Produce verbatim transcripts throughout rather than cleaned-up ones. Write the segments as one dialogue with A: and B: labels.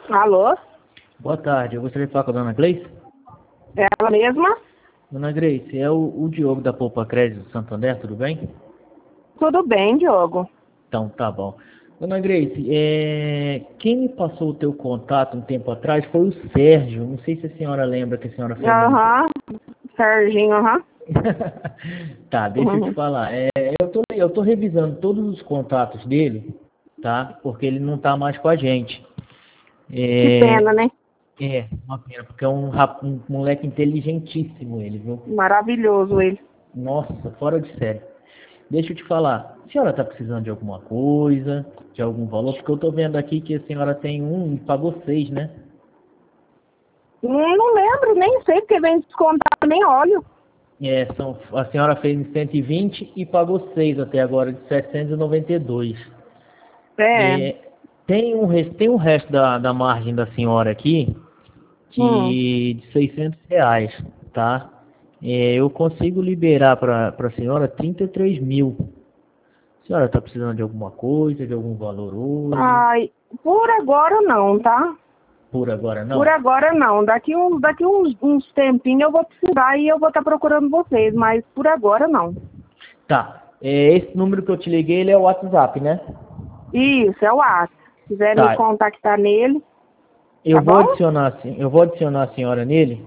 A: Alô?
B: Boa tarde, eu gostaria de falar com a dona Gleice.
A: Ela mesma?
B: Dona Gleice, é o, o Diogo da Poupa Crédito do Santander, tudo bem?
A: Tudo bem, Diogo.
B: Então, tá bom. Dona Gleice, é... quem me passou o teu contato um tempo atrás foi o Sérgio. Não sei se a senhora lembra que a senhora fez um...
A: Aham. Serginho, aham.
B: Tá, deixa eu te
A: Uhum.
B: falar. É, eu, tô, eu tô revisando todos os contatos dele, tá? Porque ele não tá mais com a gente.
A: Que pena,
B: É,
A: né?
B: é uma pena, porque é um, rap- um moleque inteligentíssimo ele, viu?
A: Maravilhoso ele.
B: Nossa, fora de série. Deixa eu te falar, a senhora está precisando de alguma coisa, de algum valor? Porque eu estou vendo aqui que a senhora tem um e pagou seis, né?
A: Hum, Não lembro, nem sei, porque vem descontado, nem olho.
B: É, são, a senhora fez em cento e vinte e pagou seis até agora, de setecentos e noventa e dois.
A: É.
B: É, tem um, res- tem um resto da, da margem da senhora aqui,
A: Hum.
B: que, de seiscentos reais, tá? É, eu consigo liberar para a senhora trinta e três mil. A senhora está precisando de alguma coisa, de algum valor hoje?
A: Ai, por agora não, tá?
B: Por agora
A: Por
B: não?
A: agora não. Daqui uns, daqui uns, uns tempinhos eu vou precisar e eu vou estar procurando vocês, mas por agora não.
B: Tá. É, esse número que eu te liguei, ele é o WhatsApp, né?
A: Isso, é o WhatsApp. Se quiser me
B: Tá.
A: contactar nele,
B: Eu
A: tá
B: vou
A: bom?
B: adicionar, assim- eu vou adicionar a senhora nele.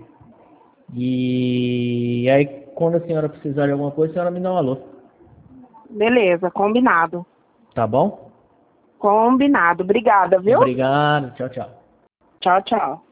B: E aí, quando a senhora precisar de alguma coisa, a senhora me dá um alô.
A: Beleza, combinado.
B: Tá bom?
A: Combinado. Obrigada, viu?
B: Obrigado. Tchau, tchau.
A: Tchau, tchau.